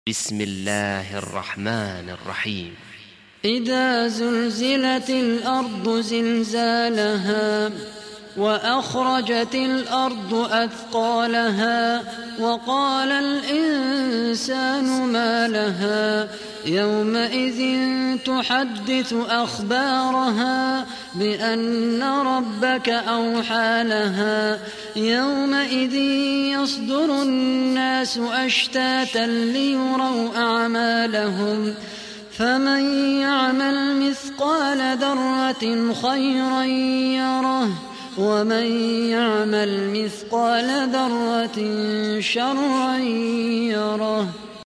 بسم الله الرحمن الرحيم. إذا زلزلت الأرض زلزالها وأخرجت الأرض أثقالها وقال الإنسان ما لها يومئذ تحدث أخبارها بأن ربك أوحى لها يومئذ يصدر الناس أشتاتا ليروا أعمالهم فمن يعمل مثقال ذرة خيرا يره ومن يعمل مثقال ذرة شرا يره.